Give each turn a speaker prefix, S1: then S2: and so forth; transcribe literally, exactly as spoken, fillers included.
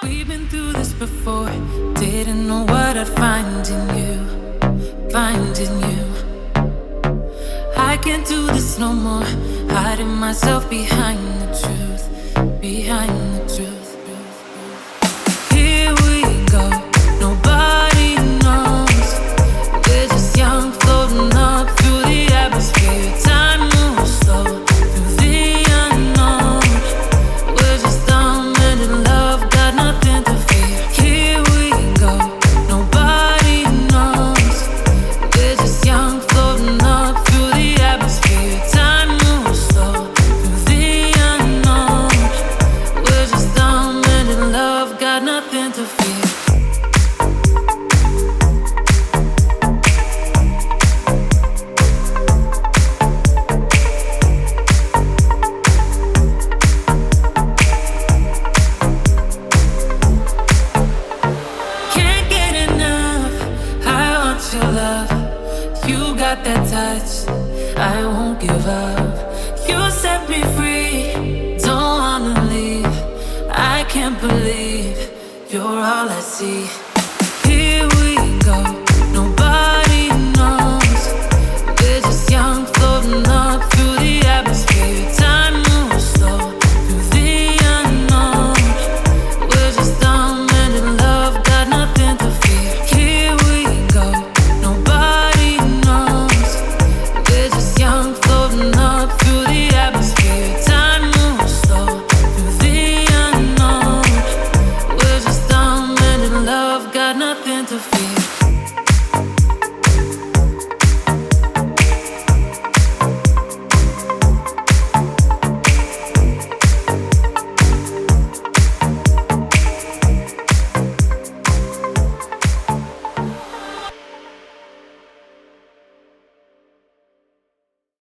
S1: We've been through this before. Didn't know what I'd find in you, find in you. I can't do this no more. Hiding myself behind the truth, behind the truth. Here we go. Nobody knows. We're just young, floating up through the atmosphere. Time moves slow through the unknown. We're just dumb and in love, got nothing to fear. Here we go. Nobody knows. We're just young, floating up through the atmosphere. Time moves slow through the unknown. We're just dumb and in love, got nothing to fear. Can't get enough. I want your love. You got that touch. I won't give up. You set me free. Don't wanna leave. I can't believe you're all I see.